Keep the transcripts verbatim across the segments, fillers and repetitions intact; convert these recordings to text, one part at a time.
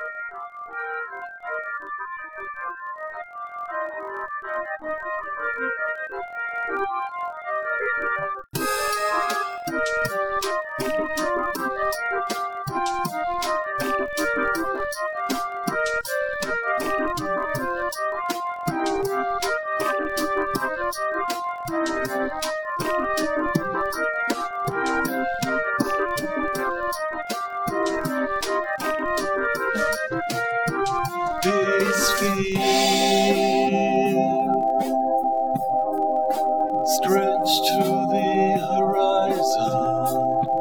This field stretched to the horizon,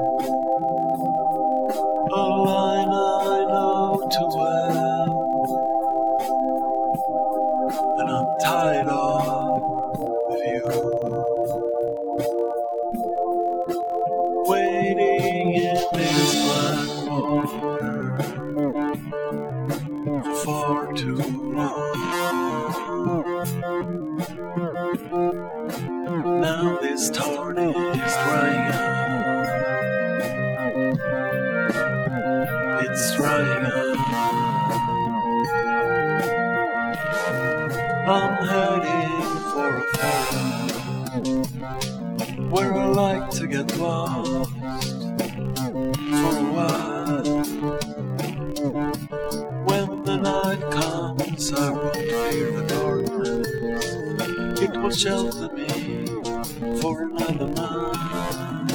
a line I know too well, and I'm tired of you waiting in this black water for far too long. Now this torrent is drying up. It's drying up. I'm heading for a farm where I like to get lost for a while. When the night comes, I won't fear the darkness. It will shelter me for another night.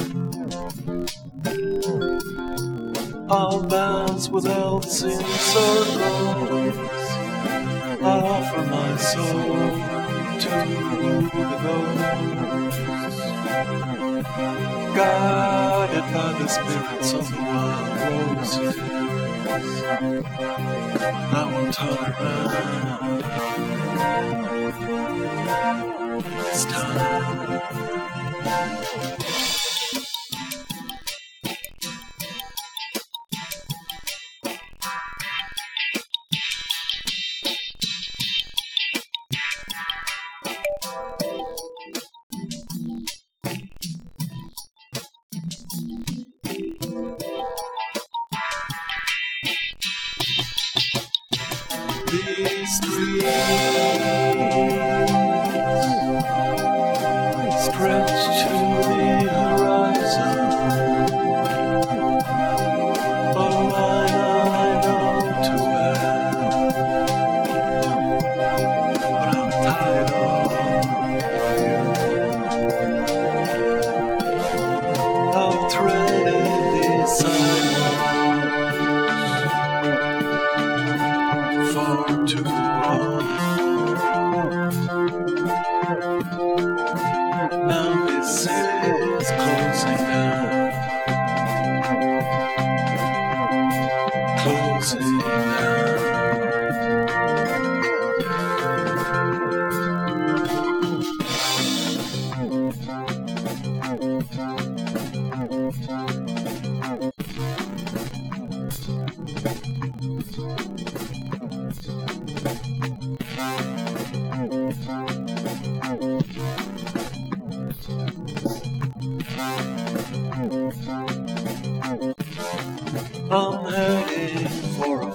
I'll bounce with elves in circles. I'll offer my soul to the ghosts, guided by the spirits of the wild roses. I won't turn around this time. These trees stretch to the horizon, a line I know too well, but I'm tired of you. I've treaded these sidewalks far too long. Now this city is closing down, closing down.